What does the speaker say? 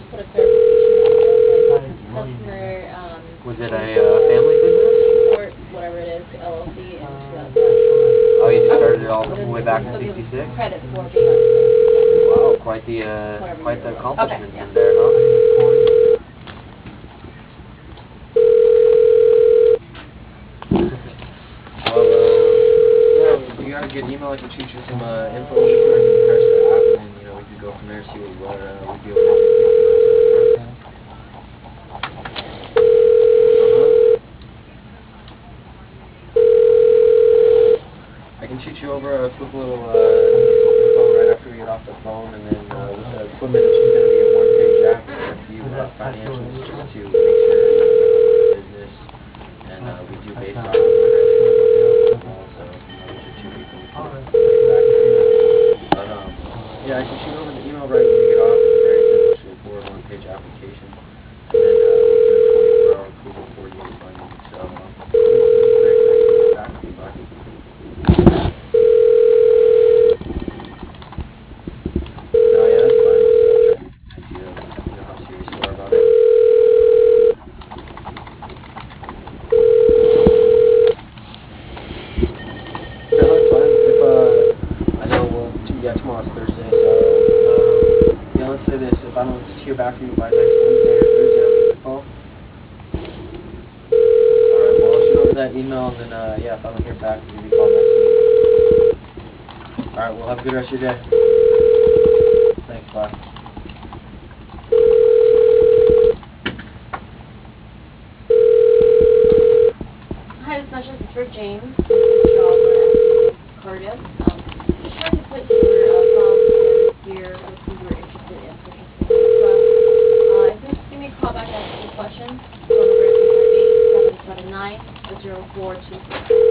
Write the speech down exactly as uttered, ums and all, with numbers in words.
put a clarification in there, but customer, um. Was it a uh, family business? Or whatever it is, L L C in two thousand eight. Oh, you just started it all So the this way is, back in so this is sixty-six? credit for being on Wow, quite the, uh, whatever quite year the it was. accomplishments Okay, in yeah. there, huh? Well, uh, yeah, you got a good email. I can shoot you some uh, info over so I can attach the app, and then you know we can go from there. See what, what uh, we'd be able to do for you for those uh, process. Uh-huh. I can shoot you over a quick little uh, info right after we get off the phone, and then uh, with the equipment, it's just going to be a one-page app with a few uh, financials just to make sure you know you're running the business, and uh, we do based off of credit as well. So you know, those are two big things to get back there. But um, yeah, I can shoot over the email right when we get off. It's a very simple, straightforward one-page application, and then uh, we do a twenty-four hour approval for you funding. So um, it's very great to get back with you, bud. No, yeah, that's fine. Just uh, trying to get an idea of you know how serious you are about it. No, that's fine. If uh, I know well, t- yeah, tomorrow's Thursday, so um, yeah, let's say this: if I don't hear back from you by next Wednesday or Thursday, I'll give you a call. All right. Well, I'll shoot over that email, and then uh, yeah, if I don't hear back, I'll give you a call next week. All right. Well, have a good rest of your day. Thanks. Bye. Hi, this message is for James. This is Java at Cardiff. Um, just trying to put your uh, file together here. I see you were interested in purchasing Supra. Uh, if you just give me a call back, ask me questions. Phone number is eight five eight, seven seven nine, zero four two three.